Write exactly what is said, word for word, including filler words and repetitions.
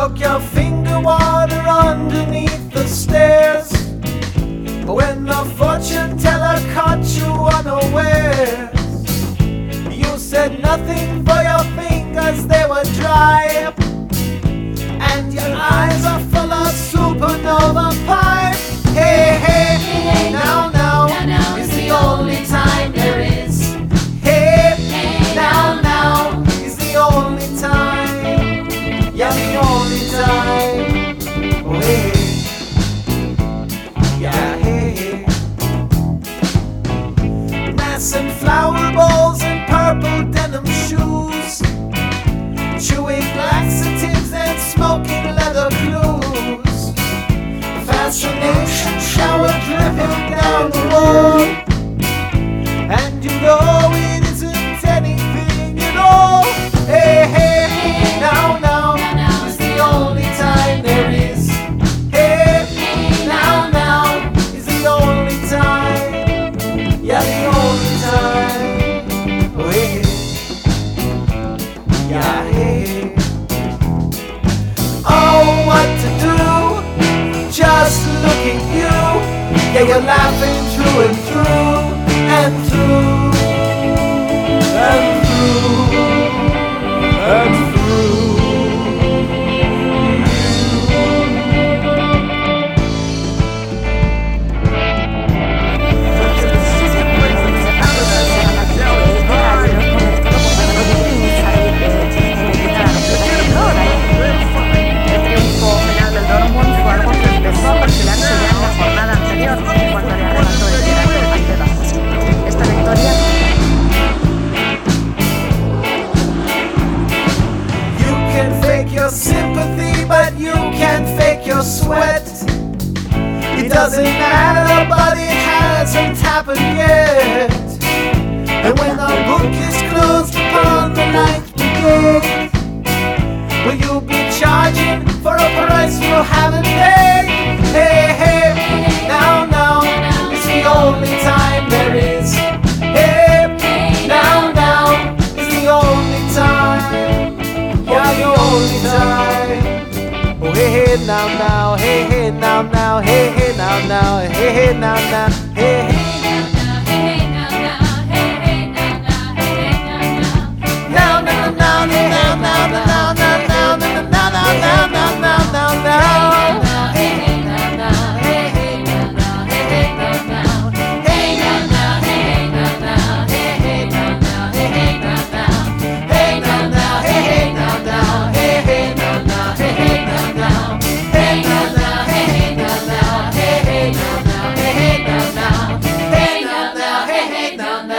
broke your finger water underneath the stairs. When the fortune teller caught you unawares, you said nothing for your fingers, they were dry, and your eyes are full of supernova pipe. Hey, hey, now, now, is the only time there is. Hey, now, now, is the only time. Yeah, the only time. Oh, hey, yeah, hey. Mass and flower bowls and purple denim shoes, chewing laxatives and smoking leather blues. Fascination shower dripping down the wall, and you know it isn't anything at all. Hey, hey, now, now, is the only time there is. Hey, now, now, is the only time. Yeah, the only time. Oh, hey, yeah, hey. Oh, what to do? Just look at you. Yeah, you're laughing through and through and through and through and through. El triunfo final del Dortmund fue algo que empezó a perfilarse ya en la jornada anterior, cuando le arrebató el liderazgo ante Barça. Esta victoria Your sympathy, but you can't fake your sweat. It doesn't matter, but it hasn't happened yet. And when the book is closed upon the ninth brigade, will you be charging for a price you haven't paid? Hey, hey, now, now, it's the only time there is. Hey, now, now, it's the only time. Yeah, your only time. Oh, hey, hey, now, now, hey, hey, now, now, hey, hey, now, now, hey, hey, now, now, hey, hey. Now, now, now, now, now, now, now, now, now, now, now, now, now, now, now, now. Hey, now, now, hey, hey, now, now.